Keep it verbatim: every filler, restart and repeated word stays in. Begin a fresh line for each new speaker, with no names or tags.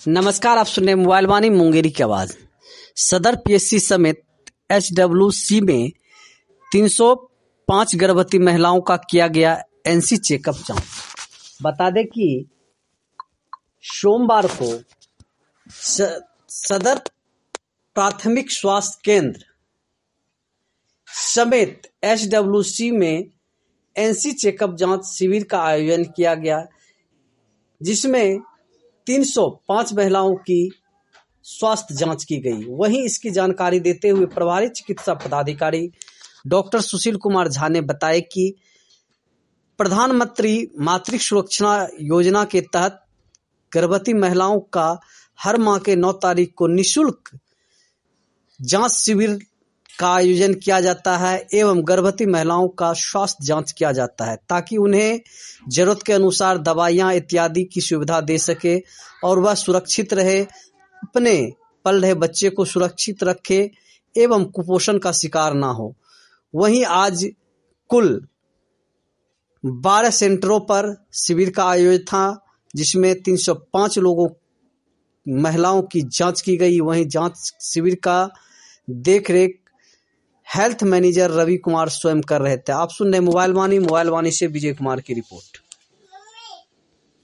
नमस्कार, आप सुन रहे हैं मोबाइल वाणी मुंगेरी की आवाज। सदर पीएचसी समेत एचडब्ल्यूसी में तीन सौ पाँच गर्भवती महिलाओं का किया गया एनसी चेकअप जांच। बता दें कि सोमवार को स, सदर प्राथमिक स्वास्थ्य केंद्र समेत एचडब्ल्यूसी में एनसी चेकअप जांच शिविर का आयोजन किया गया, जिसमें तीन सौ पाँच महिलाओं की स्वास्थ्य जांच की गई। वहीं इसकी जानकारी देते हुए प्रभारी चिकित्सा पदाधिकारी डॉक्टर सुशील कुमार झा ने बताया कि प्रधानमंत्री मातृ सुरक्षा योजना के तहत गर्भवती महिलाओं का हर माह के नौ तारीख को निःशुल्क जांच शिविर का आयोजन किया जाता है एवं गर्भवती महिलाओं का स्वास्थ्य जांच किया जाता है, ताकि उन्हें जरूरत के अनुसार दवाइयां इत्यादि की सुविधा दे सके और वह सुरक्षित रहे, अपने पल रहे बच्चे को सुरक्षित रखे एवं कुपोषण का शिकार ना हो। वहीं आज कुल बारह सेंटरों पर शिविर का आयोजन था, जिसमें तीन सौ पाँच लोगों महिलाओं की जांच की गई। वहीं जांच शिविर का देखरेख हेल्थ मैनेजर रवि कुमार स्वयं कर रहे थे। आप सुन रहे मोबाइल वाणी मोबाइल वाणी से विजय कुमार की रिपोर्ट।